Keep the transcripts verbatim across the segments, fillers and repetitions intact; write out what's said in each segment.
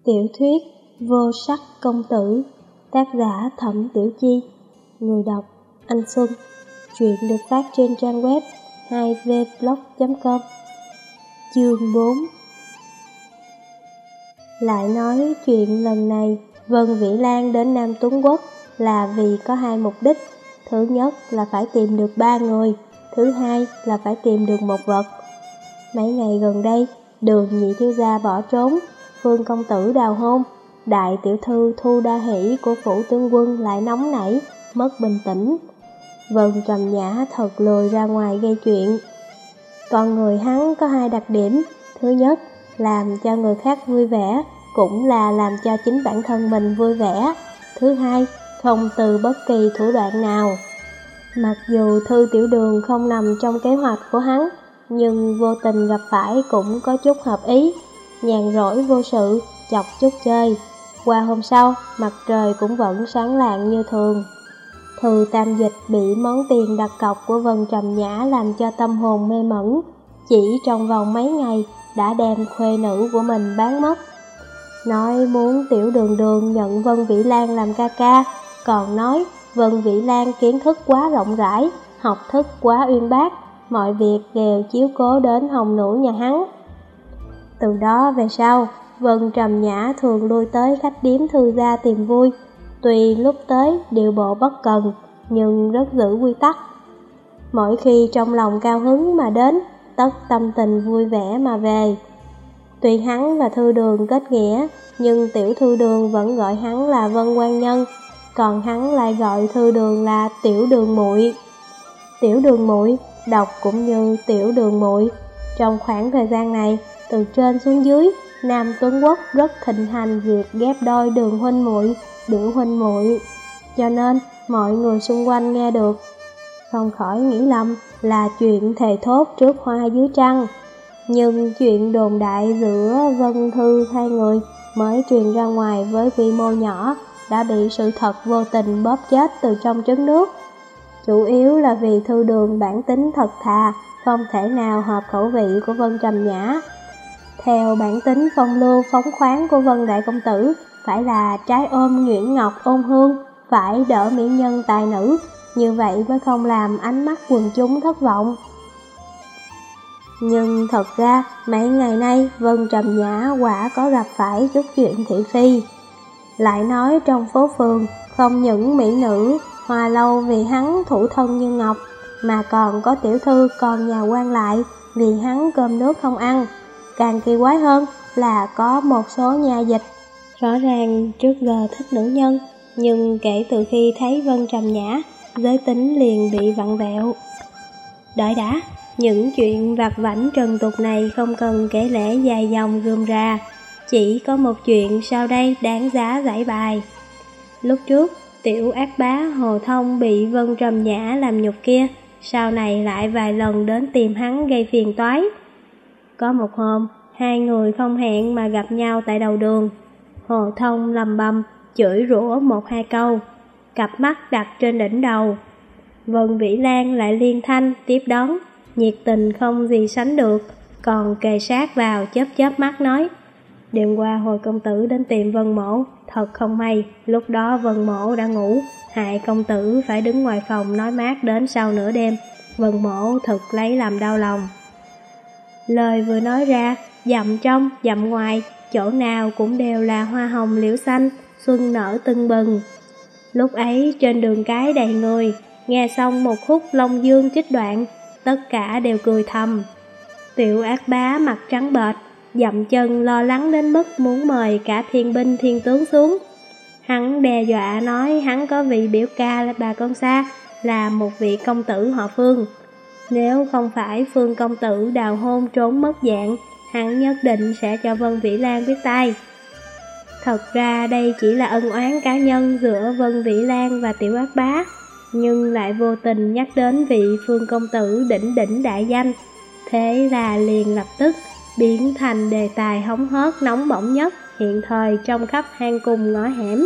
Tiểu thuyết Vô Sắc Công Tử, tác giả Thẩm Tiểu Chi, người đọc Anh Xuân. Truyện được phát trên trang web hai v blog chấm com. Chương bốn. Lại nói chuyện lần này Vân Vĩ Lan đến Nam Tuấn Quốc là vì có hai mục đích. Thứ nhất là phải tìm được ba người, thứ hai là phải tìm được một vật. Mấy ngày gần đây, Đường nhị thiếu gia bỏ trốn, Phương công tử đào hôn, đại tiểu thư Thu Đa Hỷ của phủ tướng quân lại nóng nảy, mất bình tĩnh. Vân Trầm Nhã thật lười ra ngoài gây chuyện. Con người hắn có hai đặc điểm, thứ nhất, làm cho người khác vui vẻ, cũng là làm cho chính bản thân mình vui vẻ. Thứ hai, không từ bất kỳ thủ đoạn nào. Mặc dù Thư Tiểu Đường không nằm trong kế hoạch của hắn, nhưng vô tình gặp phải cũng có chút hợp ý. Nhàn rỗi vô sự, chọc chút chơi. Qua hôm sau, mặt trời cũng vẫn sáng lạng như thường. Thư Tam Dịch bị món tiền đặt cọc của Vân Trầm Nhã làm cho tâm hồn mê mẩn. Chỉ trong vòng mấy ngày đã đem khuê nữ của mình bán mất. Nói muốn Tiểu Đường Đường nhận Vân Vĩ Lan làm ca ca, còn nói Vân Vĩ Lan kiến thức quá rộng rãi, học thức quá uyên bác, mọi việc đều chiếu cố đến hồng nữ nhà hắn. Từ đó về sau, Vân Trầm Nhã thường lui tới khách điếm Thư gia tìm vui. Tuy lúc tới điệu bộ bất cần, nhưng rất giữ quy tắc. Mỗi khi trong lòng cao hứng mà đến, tất tâm tình vui vẻ mà về. Tuy hắn và Thư Đường kết nghĩa, nhưng Tiểu Thư Đường vẫn gọi hắn là Vân Quan Nhân, còn hắn lại gọi Thư Đường là Tiểu Đường Muội. Tiểu Đường Muội đọc cũng như Tiểu Đường Muội. Trong khoảng thời gian này, từ trên xuống dưới, Nam Tuấn Quốc rất thịnh hành việc ghép đôi Đường huynh muội, Biểu huynh muội. Cho nên, mọi người xung quanh nghe được, không khỏi nghĩ lầm là chuyện thề thốt trước hoa dưới trăng. Nhưng chuyện đồn đại giữa Vân Thư hai người mới truyền ra ngoài với quy mô nhỏ, đã bị sự thật vô tình bóp chết từ trong trứng nước. Chủ yếu là vì Thư Đường bản tính thật thà, không thể nào hợp khẩu vị của Vân Trầm Nhã. Theo bản tính phong lưu phóng khoáng của Vân Đại Công Tử, phải là trái ôm nhuyễn ngọc ôn hương, phải đỡ mỹ nhân tài nữ, như vậy mới không làm ánh mắt quần chúng thất vọng. Nhưng thật ra, mấy ngày nay Vân Trầm Nhã quả có gặp phải chút chuyện thị phi. Lại nói trong phố phường, không những mỹ nữ hoa lâu vì hắn thủ thân như ngọc, mà còn có tiểu thư còn nhà quan lại vì hắn cơm nước không ăn. Càng kỳ quái hơn là có một số nhà dịch rõ ràng trước giờ thích nữ nhân, nhưng kể từ khi thấy Vân Trầm Nhã, giới tính liền bị vặn vẹo. Đợi đã, những chuyện vặt vãnh trần tục này không cần kể lể dài dòng rườm rà, chỉ có một chuyện sau đây đáng giá giải bài. Lúc trước, tiểu ác bá Hồ Thông bị Vân Trầm Nhã làm nhục kia, sau này lại vài lần đến tìm hắn gây phiền toái. Có một hôm, hai người không hẹn mà gặp nhau tại đầu đường. Hồ Thông lầm bầm, chửi rủa một hai câu, cặp mắt đặt trên đỉnh đầu. Vân Vĩ Lan lại liên thanh tiếp đón, nhiệt tình không gì sánh được, còn kề sát vào chớp chớp mắt nói: đêm qua Hồi công tử đến tìm Vân mỗ, thật không may, lúc đó Vân mỗ đã ngủ, hại công tử phải đứng ngoài phòng nói mát đến sau nửa đêm, Vân mỗ thật lấy làm đau lòng. Lời vừa nói ra, dặm trong, dặm ngoài, chỗ nào cũng đều là hoa hồng liễu xanh, xuân nở tưng bừng. Lúc ấy trên đường cái đầy người, nghe xong một khúc Long Dương trích đoạn, tất cả đều cười thầm. Tiểu ác bá mặt trắng bệch, dậm chân lo lắng đến mức muốn mời cả thiên binh thiên tướng xuống. Hắn đe dọa nói hắn có vị biểu ca là bà con xa, là một vị công tử họ Phương. Nếu không phải Phương công tử đào hôn trốn mất dạng, hắn nhất định sẽ cho Vân Vĩ Lan biết tay. Thật ra đây chỉ là ân oán cá nhân giữa Vân Vĩ Lan và tiểu ác bá, nhưng lại vô tình nhắc đến vị Phương công tử đỉnh đỉnh đại danh. Thế là liền lập tức biến thành đề tài hóng hớt nóng bỏng nhất hiện thời trong khắp hang cùng ngõ hẻm.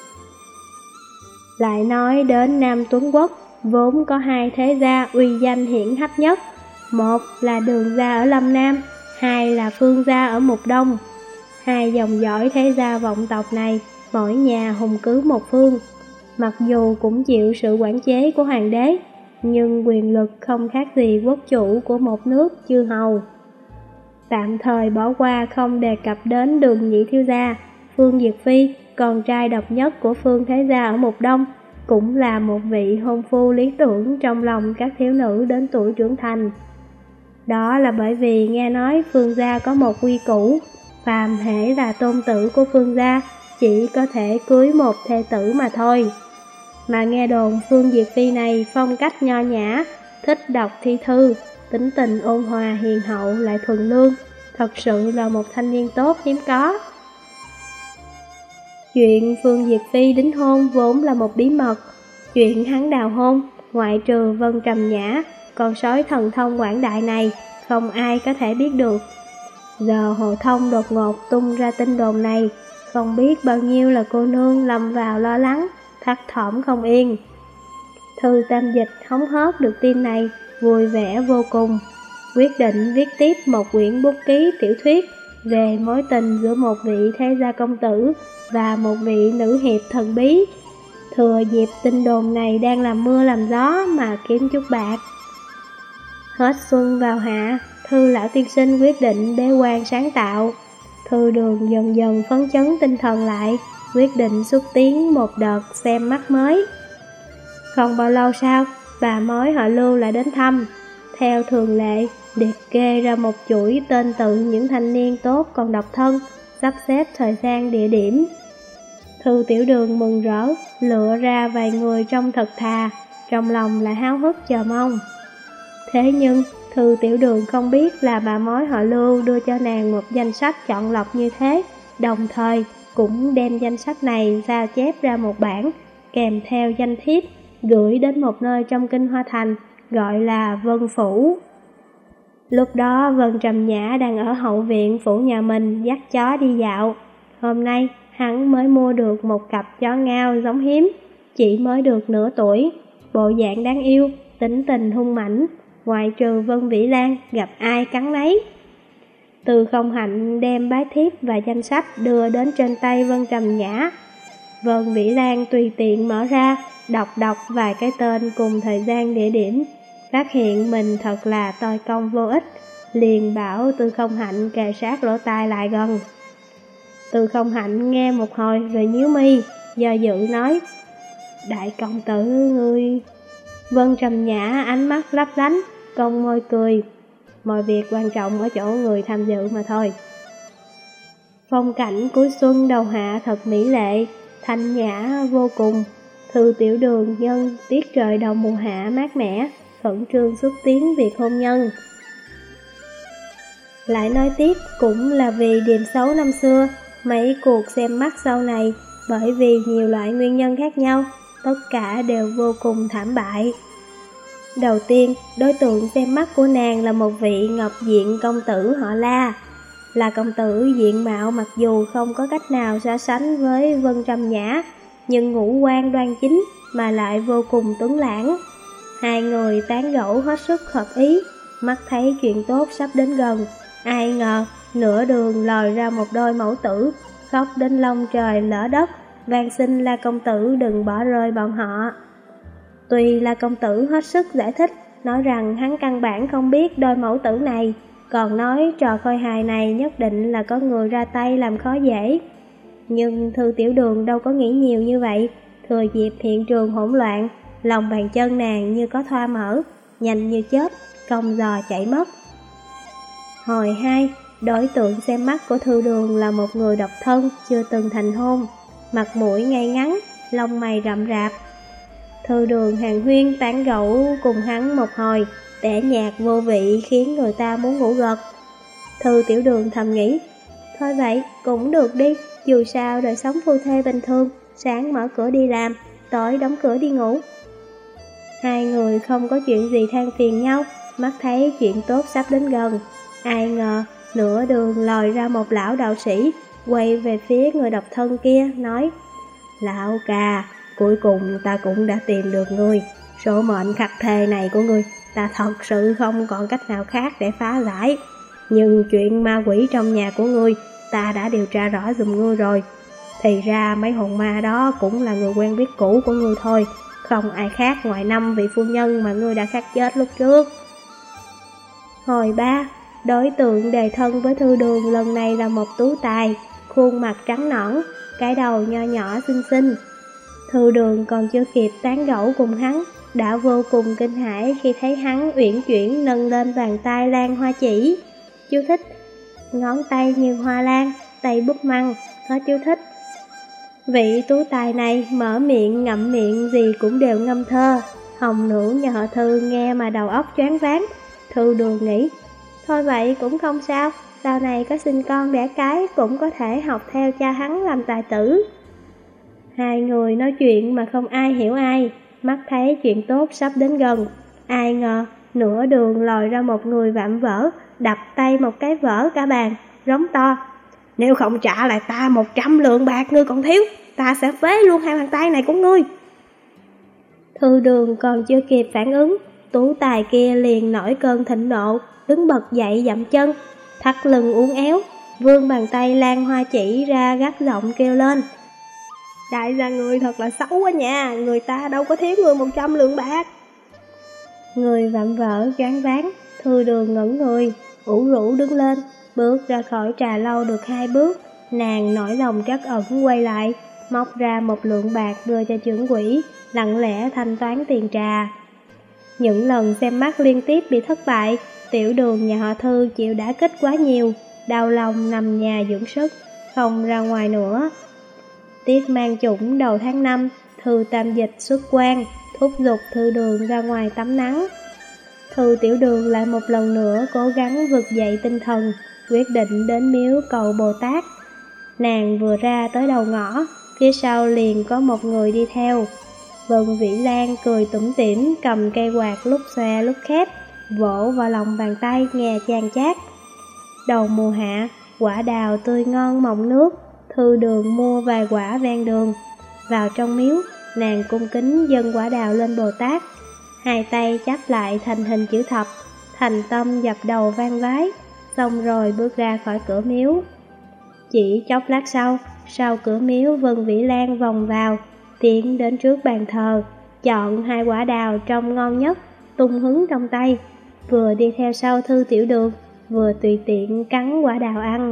Lại nói đến Nam Tuấn Quốc, vốn có hai thế gia uy danh hiển hách nhất, một là Đường gia ở Lâm Nam, hai là Phương gia ở Mục Đông. Hai dòng dõi thế gia vọng tộc này, mỗi nhà hùng cứ một phương. Mặc dù cũng chịu sự quản chế của hoàng đế, nhưng quyền lực không khác gì quốc chủ của một nước chư hầu. Tạm thời bỏ qua không đề cập đến Đường nhị thiếu gia, Phương Diệt Phi, con trai độc nhất của Phương thế gia ở Mục Đông, cũng là một vị hôn phu lý tưởng trong lòng các thiếu nữ đến tuổi trưởng thành. Đó là bởi vì nghe nói Phương gia có một quy củ, phàm hễ là tôn tử của Phương gia chỉ có thể cưới một thê tử mà thôi. Mà nghe đồn Phương Diệt Phi này phong cách nho nhã, thích đọc thi thư, tính tình ôn hòa hiền hậu lại thuần lương, thật sự là một thanh niên tốt hiếm có. Chuyện Phương Diệt Phi đính hôn vốn là một bí mật. Chuyện hắn đào hôn, ngoại trừ Vân Trầm Nhã, con sói thần thông quảng đại này, không ai có thể biết được. Giờ Hồ Thông đột ngột tung ra tin đồn này, không biết bao nhiêu là cô nương lâm vào lo lắng, thắt thỏm không yên. Thư Tam Dịch hóng hớt được tin này, vui vẻ vô cùng, quyết định viết tiếp một quyển bút ký tiểu thuyết về mối tình giữa một vị thế gia công tử và một vị nữ hiệp thần bí. Thừa dịp tin đồn này đang làm mưa làm gió mà kiếm chút bạc. Hết xuân vào hạ, Thư lão tiên sinh quyết định bế quan sáng tạo. Thư Đường dần dần phấn chấn tinh thần lại, quyết định xúc tiến một đợt xem mắt mới. Không bao lâu sau, bà mối họ Lưu lại đến thăm. Theo thường lệ, liệt kê ra một chuỗi tên tự những thanh niên tốt còn độc thân, sắp xếp thời gian địa điểm. Thư Tiểu Đường mừng rỡ, lựa ra vài người trông thật thà, trong lòng lại háo hức chờ mong. Thế nhưng, Thư Tiểu Đường không biết là bà mối họ Lưu đưa cho nàng một danh sách chọn lọc như thế, đồng thời cũng đem danh sách này sao chép ra một bản, kèm theo danh thiếp, gửi đến một nơi trong Kinh Hoa Thành, gọi là Vân Phủ. Lúc đó Vân Trầm Nhã đang ở hậu viện phủ nhà mình dắt chó đi dạo. Hôm nay, hắn mới mua được một cặp chó ngao giống hiếm, chỉ mới được nửa tuổi, bộ dạng đáng yêu, tính tình hung mãnh, ngoại trừ Vân Vĩ Lan gặp ai cắn nấy. Từ Không Hạnh đem bái thiếp và danh sách đưa đến trên tay Vân Trầm Nhã. Vân Vĩ Lan tùy tiện mở ra, đọc đọc vài cái tên cùng thời gian địa điểm, phát hiện mình thật là toi công vô ích, liền bảo Từ Không Hạnh kề sát lỗ tai lại gần. Từ Không Hạnh nghe một hồi rồi nhíu mi, do dự nói: "Đại công tử ngươi..." Vân Trầm Nhã ánh mắt lấp lánh, cong môi cười: "Mọi việc quan trọng ở chỗ người tham dự mà thôi." Phong cảnh cuối xuân đầu hạ thật mỹ lệ, thanh nhã vô cùng. Thư Tiểu Đường nhân tiết trời đầu mùa hạ mát mẻ, khẩn trương xúc tiến việc hôn nhân. Lại nói tiếp cũng là vì điểm xấu năm xưa, mấy cuộc xem mắt sau này, bởi vì nhiều loại nguyên nhân khác nhau, tất cả đều vô cùng thảm bại. Đầu tiên, đối tượng xem mắt của nàng là một vị ngọc diện công tử họ La. Là công tử diện mạo mặc dù không có cách nào so sánh với Vân Trầm Nhã, nhưng ngũ quan đoan chính mà lại vô cùng tuấn lãng. Hai người tán gẫu hết sức hợp ý, mắt thấy chuyện tốt sắp đến gần. Ai ngờ, nửa đường lòi ra một đôi mẫu tử, khóc đến lông trời lỡ đất, van xin La công tử đừng bỏ rơi bọn họ. Tuy La công tử hết sức giải thích, nói rằng hắn căn bản không biết đôi mẫu tử này, còn nói trò khôi hài này nhất định là có người ra tay làm khó dễ. Nhưng Thư Tiểu Đường đâu có nghĩ nhiều như vậy, thừa dịp hiện trường hỗn loạn, lòng bàn chân nàng như có thoa mở, nhanh như chớp, cong giò chạy mất. Hồi hai, đối tượng xem mắt của Thư Đường là một người độc thân, chưa từng thành hôn, mặt mũi ngay ngắn, lông mày rậm rạp. Thư Đường hàn huyên tán gẫu cùng hắn một hồi, tẻ nhạt vô vị khiến người ta muốn ngủ gật. Thư Tiểu Đường thầm nghĩ, thôi vậy cũng được đi, dù sao đời sống phu thê bình thường, sáng mở cửa đi làm, tối đóng cửa đi ngủ. Hai người không có chuyện gì than phiền nhau, mắt thấy chuyện tốt sắp đến gần. Ai ngờ, nửa đường lòi ra một lão đạo sĩ, quay về phía người độc thân kia, nói: "Lão ca, cuối cùng ta cũng đã tìm được ngươi. Số mệnh khắc thề này của ngươi, ta thật sự không còn cách nào khác để phá giải. Nhưng chuyện ma quỷ trong nhà của ngươi, ta đã điều tra rõ giùm ngươi rồi. Thì ra mấy hồn ma đó cũng là người quen biết cũ của ngươi thôi, không ai khác ngoài năm vị phu nhân mà ngươi đã khắc chết lúc trước. Hồi ba, đối tượng đề thân với Thư Đường lần này là một tú tài, khuôn mặt trắng nõn, cái đầu nho nhỏ xinh xinh. Thư Đường còn chưa kịp tán gẫu cùng hắn, đã vô cùng kinh hãi khi thấy hắn uyển chuyển nâng lên bàn tay lan hoa chỉ. Chú thích: ngón tay như hoa lan, tay búp măng. Hết chú thích. Vị tú tài này mở miệng ngậm miệng gì cũng đều ngâm thơ. Hồng nữ nhà họ Thư nghe mà đầu óc choáng váng. Thư Đường nghĩ, thôi vậy cũng không sao, sau này có sinh con đẻ cái cũng có thể học theo cha hắn làm tài tử. Hai người nói chuyện mà không ai hiểu ai, mắt thấy chuyện tốt sắp đến gần. Ai ngờ nửa đường lòi ra một người vạm vỡ, đập tay một cái vỡ cả bàn, rống to: nếu không trả lại ta một trăm lượng bạc ngươi còn thiếu, ta sẽ phế luôn hai bàn tay này của ngươi. Thư Đường còn chưa kịp phản ứng, tú tài kia liền nổi cơn thịnh nộ, đứng bật dậy dậm chân, thắt lưng uốn éo, vươn bàn tay lan hoa chỉ ra gắt giọng kêu lên: đại gia người thật là xấu quá nha, người ta đâu có thiếu người một trăm lượng bạc. Người vạm vỡ choáng váng, Thư Đường ngẩn người, ủ rũ đứng lên, bước ra khỏi trà lâu được hai bước, nàng nổi lòng trắc ẩn quay lại, móc ra một lượng bạc đưa cho trưởng quỹ, lặng lẽ thanh toán tiền trà. Những lần xem mắt liên tiếp bị thất bại, Tiểu Đường nhà họ Thư chịu đả kích quá nhiều, đau lòng nằm nhà dưỡng sức, không ra ngoài nữa. Tiết mang chủng đầu tháng năm, Thư tam dịch xuất quan, thúc giục Thư Đường ra ngoài tắm nắng. Thư Tiểu Đường lại một lần nữa cố gắng vực dậy tinh thần, quyết định đến miếu cầu Bồ Tát. Nàng vừa ra tới đầu ngõ, phía sau liền có một người đi theo. Vân Vĩ Lan cười tủm tỉm cầm cây quạt lúc xòe lúc khép, vỗ vào lòng bàn tay nghe chan chát. Đầu mùa hạ, quả đào tươi ngon mọng nước, Thư Đường mua vài quả ven đường. Vào trong miếu, nàng cung kính dâng quả đào lên Bồ Tát, hai tay chắp lại thành hình chữ thập, thành tâm dập đầu vang vái, xong rồi bước ra khỏi cửa miếu. Chỉ chốc lát sau, sau cửa miếu Vân Vĩ Lan vòng vào, tiến đến trước bàn thờ, chọn hai quả đào trông ngon nhất, tung hứng trong tay, vừa đi theo sau Thư Tiểu Đường, vừa tùy tiện cắn quả đào ăn.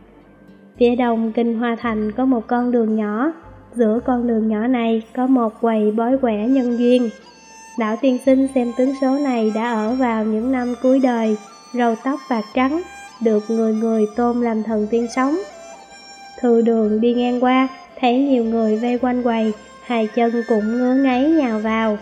Phía đông Kinh Hoa Thành có một con đường nhỏ, giữa con đường nhỏ này có một quầy bói quẻ nhân duyên. Lão tiên sinh xem tướng số này đã ở vào những năm cuối đời, râu tóc bạc trắng, được người người tôn làm thần tiên sống. Thư Đường đi ngang qua, thấy nhiều người vây quanh quầy, hai chân cũng ngứa ngáy nhào vào.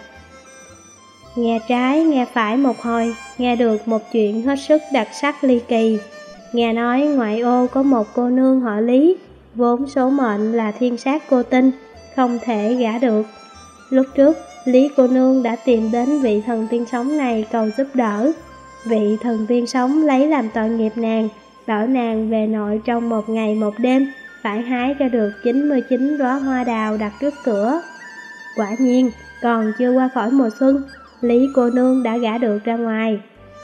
Nghe trái nghe phải một hồi, nghe được một chuyện hết sức đặc sắc ly kỳ. Nghe nói ngoại ô có một cô nương họ Lý, vốn số mệnh là thiên sát cô tinh, không thể gả được. Lúc trước, Lý cô nương đã tìm đến vị thần tiên sống này cầu giúp đỡ. Vị thần tiên sống lấy làm tội nghiệp nàng, bảo nàng về nội trong một ngày một đêm, phải hái cho được chín mươi chín đóa hoa đào đặt trước cửa. Quả nhiên, còn chưa qua khỏi mùa xuân, Lý cô nương đã gả được ra ngoài.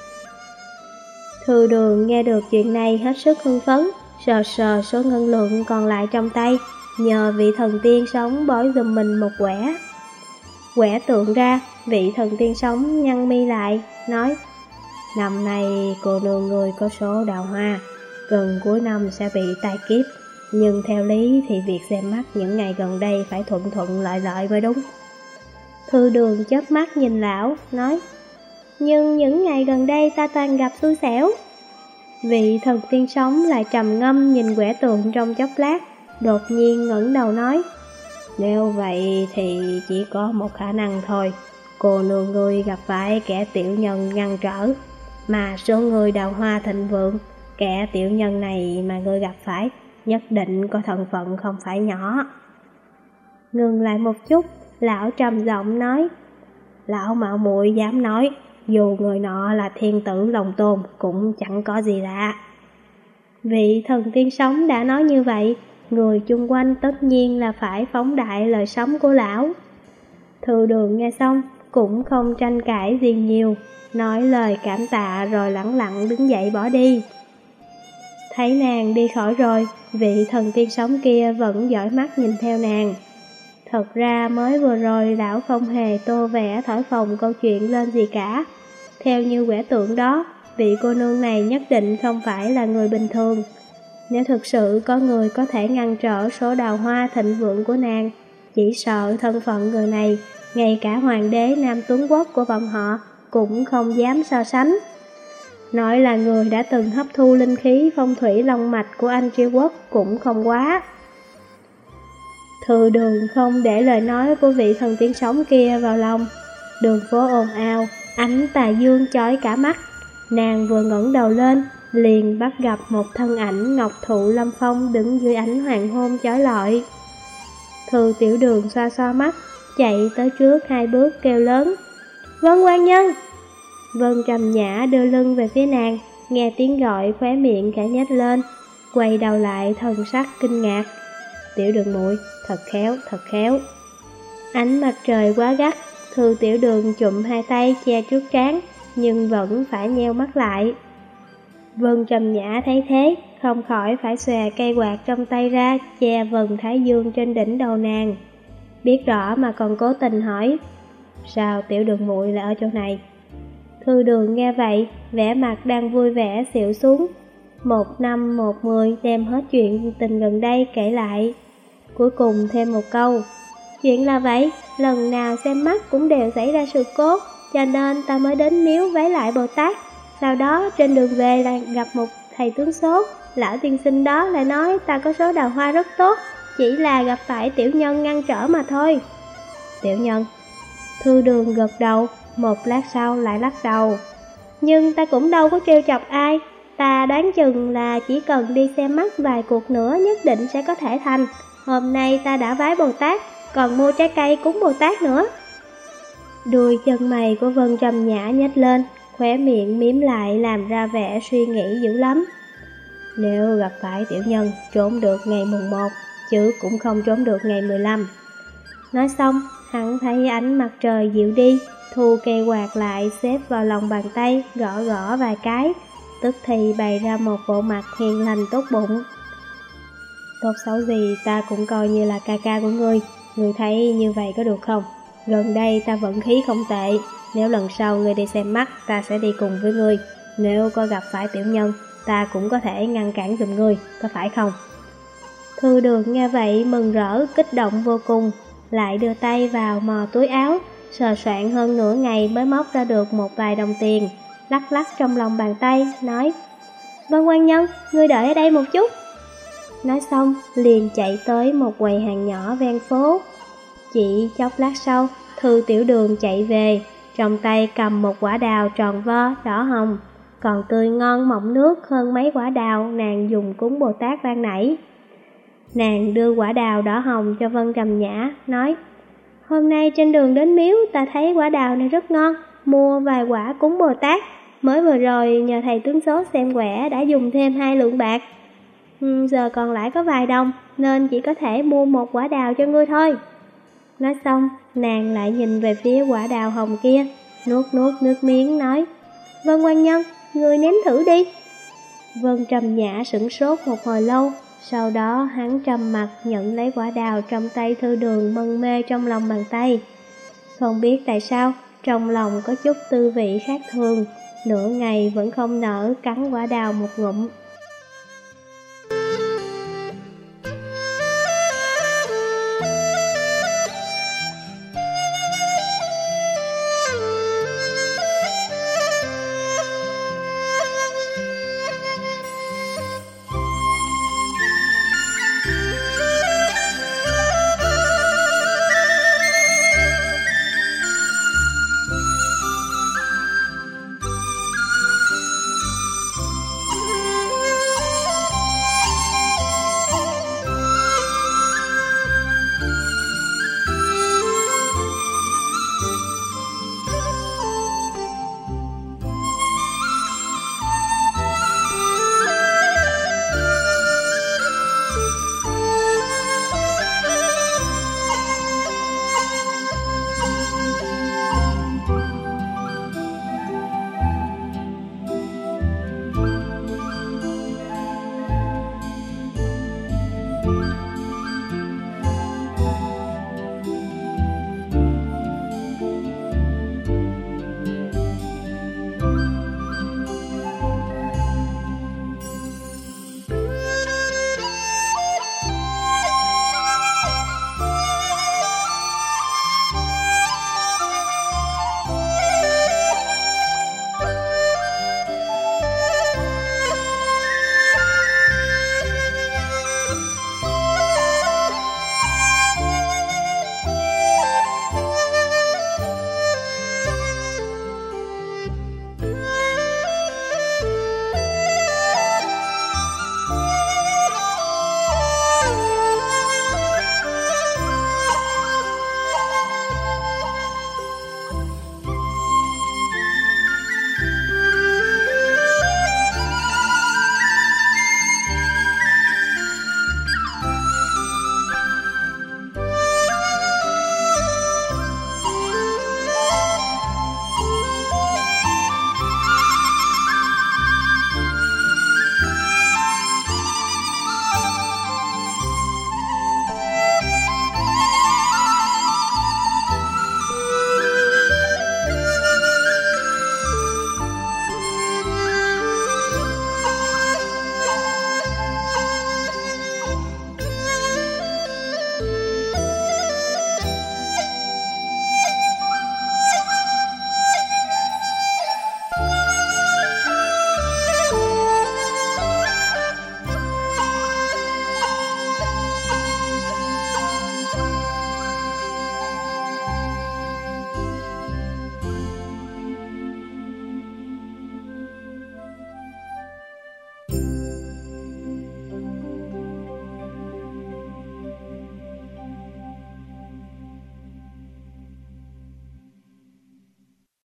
Thư Đường nghe được chuyện này hết sức hưng phấn, sờ sờ số ngân lượng còn lại trong tay, nhờ vị thần tiên sống bói giùm mình một quẻ. Quẻ tượng ra, vị thần tiên sống nhăn mi lại, nói: năm nay cô nương người có số đào hoa, gần cuối năm sẽ bị tai kiếp, nhưng theo lý thì việc xem mắt những ngày gần đây phải thuận thuận lợi lợi mới đúng. Thư Đường chớp mắt nhìn lão, nói: nhưng những ngày gần đây ta toàn gặp xui xẻo. Vị thần tiên sống lại trầm ngâm nhìn quẻ tượng trong chốc lát, đột nhiên ngẩng đầu nói: nếu vậy thì chỉ có một khả năng thôi, cô nương ngươi gặp phải kẻ tiểu nhân ngăn trở, mà số người đào hoa thịnh vượng, kẻ tiểu nhân này mà ngươi gặp phải nhất định có thân phận không phải nhỏ. Ngừng lại một chút, lão trầm giọng nói: lão mạo muội dám nói, dù người nọ là thiên tử lòng tôn cũng chẳng có gì lạ. Vị thần tiên sống đã nói như vậy, người chung quanh tất nhiên là phải phóng đại lời sống của lão. Thư Đường nghe xong cũng không tranh cãi gì nhiều, nói lời cảm tạ rồi lẳng lặng đứng dậy bỏ đi. Thấy nàng đi khỏi rồi, vị thần tiên sống kia vẫn dõi mắt nhìn theo nàng. Thật ra mới vừa rồi lão không hề tô vẽ thổi phồng câu chuyện lên gì cả. Theo như quẻ tượng đó, vị cô nương này nhất định không phải là người bình thường. Nếu thực sự có người có thể ngăn trở số đào hoa thịnh vượng của nàng, chỉ sợ thân phận người này, ngay cả hoàng đế Nam Tuấn Quốc của bọn họ cũng không dám so sánh. Nói là người đã từng hấp thu linh khí phong thủy long mạch của Anh Triều Quốc cũng không quá. Thư Đường không để lời nói của vị thần tiên sống kia vào lòng. Đường phố ồn ào, ánh tà dương chói cả mắt. Nàng vừa ngẩng đầu lên, liền bắt gặp một thân ảnh ngọc thụ lâm phong đứng dưới ánh hoàng hôn chói lọi. Thư Tiểu Đường xoa xoa mắt, chạy tới trước hai bước kêu lớn: "Vân quan nhân!" Vân Trầm Nhã đưa lưng về phía nàng, nghe tiếng gọi khóe miệng khẽ nhếch lên, quay đầu lại thần sắc kinh ngạc. "Tiểu Đường muội, thật khéo, thật khéo." Ánh mặt trời quá gắt, Thư Tiểu Đường chụm hai tay che trước trán, nhưng vẫn phải nheo mắt lại. Vân Trầm Nhã thấy thế, không khỏi phải xòe cây quạt trong tay ra che vầng thái dương trên đỉnh đầu nàng. Biết rõ mà còn cố tình hỏi: "Sao Tiểu Đường muội lại ở chỗ này?" Thư Đường nghe vậy, vẻ mặt đang vui vẻ xịu xuống. Một năm một mười đem hết chuyện tình gần đây kể lại. Cuối cùng thêm một câu: "Chuyện là vậy, lần nào xem mắt cũng đều xảy ra sự cố, cho nên ta mới đến miếu vái lại Bồ Tát. Sau đó trên đường về là gặp một thầy tướng số, lão tiên sinh đó lại nói ta có số đào hoa rất tốt, chỉ là gặp phải tiểu nhân ngăn trở mà thôi." "Tiểu nhân?" Thư Đường gật đầu, một lát sau lại lắc đầu. "Nhưng ta cũng đâu có trêu chọc ai, ta đoán chừng là chỉ cần đi xem mắt vài cuộc nữa nhất định sẽ có thể thành. Hôm nay ta đã vái Bồ Tát, còn mua trái cây cúng Bồ Tát nữa." Đuôi chân mày của Vân Trầm Nhã nhếch lên, khóe miệng mím lại làm ra vẻ suy nghĩ dữ lắm. "Nếu gặp phải tiểu nhân, trốn được ngày mùng một, chứ cũng không trốn được ngày mười lăm. Nói xong, hắn thấy ánh mặt trời dịu đi, thu cây quạt lại xếp vào lòng bàn tay, gõ gõ vài cái, tức thì bày ra một bộ mặt hiền lành tốt bụng. "Tốt xấu gì ta cũng coi như là ca ca của ngươi, ngươi thấy như vậy có được không? Gần đây ta vận khí không tệ, nếu lần sau ngươi đi xem mắt ta sẽ đi cùng với ngươi. Nếu có gặp phải tiểu nhân, ta cũng có thể ngăn cản giùm ngươi, có phải không?" Thư Đường nghe vậy mừng rỡ, kích động vô cùng, lại đưa tay vào mò túi áo, sờ soạn hơn nửa ngày mới móc ra được một vài đồng tiền, lắc lắc trong lòng bàn tay, nói: "Vân quan nhân, ngươi đợi ở đây một chút." Nói xong, liền chạy tới một quầy hàng nhỏ ven phố. Chỉ chốc lát sau, Thư Tiểu Đường chạy về, trong tay cầm một quả đào tròn vo, đỏ hồng, còn tươi ngon mọng nước hơn mấy quả đào nàng dùng cúng Bồ Tát ban nãy. Nàng đưa quả đào đỏ hồng cho Vân Trầm Nhã, nói: "Hôm nay trên đường đến miếu ta thấy quả đào này rất ngon, mua vài quả cúng Bồ Tát. Mới vừa rồi nhờ thầy tướng số xem quẻ đã dùng thêm hai lượng bạc. Ừ, giờ còn lại có vài đồng, nên chỉ có thể mua một quả đào cho ngươi thôi." Nói xong, nàng lại nhìn về phía quả đào hồng kia, nuốt nuốt nước miếng nói: "Vân quan nhân, ngươi nếm thử đi." Vân Trầm Nhã sửng sốt một hồi lâu, sau đó hắn trầm mặt nhận lấy quả đào trong tay Thư Đường mân mê trong lòng bàn tay. Không biết tại sao, trong lòng có chút tư vị khác thường, nửa ngày vẫn không nỡ cắn quả đào một ngụm.